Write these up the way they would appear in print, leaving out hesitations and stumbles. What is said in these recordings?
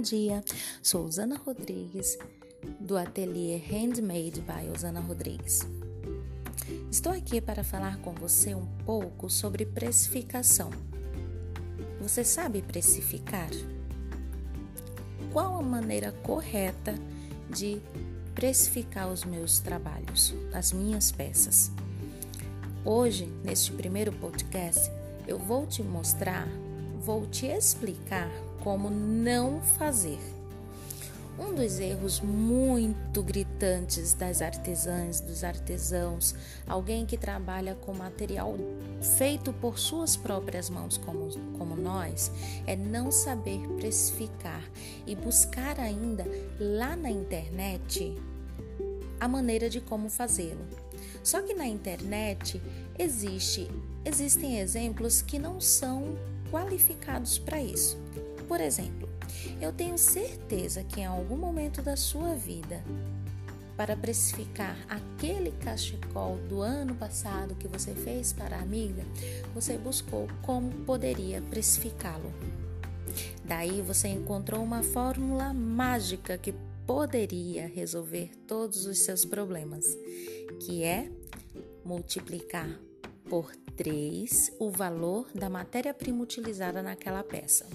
dia, sou Osana Rodrigues, do ateliê Handmade by Osana Rodrigues. Estou aqui para falar com você um pouco sobre precificação. Você sabe precificar? Qual a maneira correta de precificar os meus trabalhos, as minhas peças? Hoje, neste primeiro podcast, eu vou te explicar como não fazer. Um dos erros muito gritantes das artesãs, dos artesãos, alguém que trabalha com material feito por suas próprias mãos como nós, é não saber precificar e buscar ainda lá na internet a maneira de como fazê-lo. Só que na internet existem exemplos que não são qualificados para isso. Por exemplo, eu tenho certeza que em algum momento da sua vida, para precificar aquele cachecol do ano passado que você fez para a amiga, você buscou como poderia precificá-lo. Daí você encontrou uma fórmula mágica que poderia resolver todos os seus problemas, que é multiplicar por 3 o valor da matéria-prima utilizada naquela peça.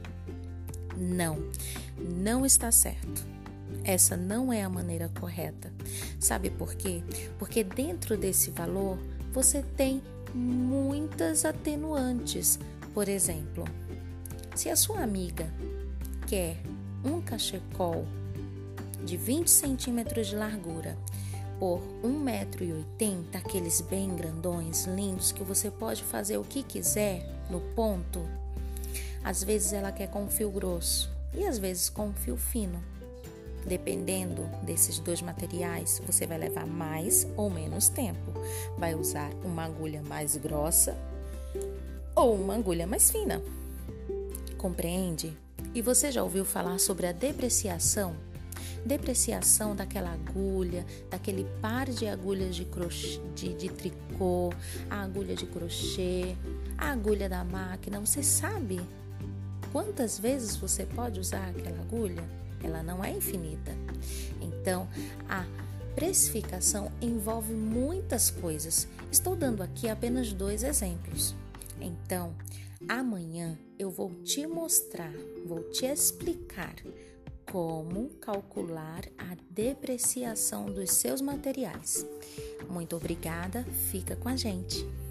Não está certo. Essa não é a maneira correta. Sabe por quê? Porque dentro desse valor você tem muitas atenuantes. Por exemplo, se a sua amiga quer um cachecol de 20 centímetros de largura por 1,80 m, aqueles bem grandões, lindos, que você pode fazer o que quiser no ponto, às vezes ela quer com fio grosso e às vezes com fio fino. Dependendo desses dois materiais, você vai levar mais ou menos tempo. Vai usar uma agulha mais grossa ou uma agulha mais fina. Compreende? E você já ouviu falar sobre a depreciação? Depreciação daquela agulha, daquele par de agulhas de tricô, a agulha de crochê, a agulha da máquina. Você sabe quantas vezes você pode usar aquela agulha? Ela não é infinita. Então, a precificação envolve muitas coisas. Estou dando aqui apenas 2 exemplos. Então, amanhã eu vou te mostrar, vou te explicar como calcular a depreciação dos seus materiais. Muito obrigada, fica com a gente.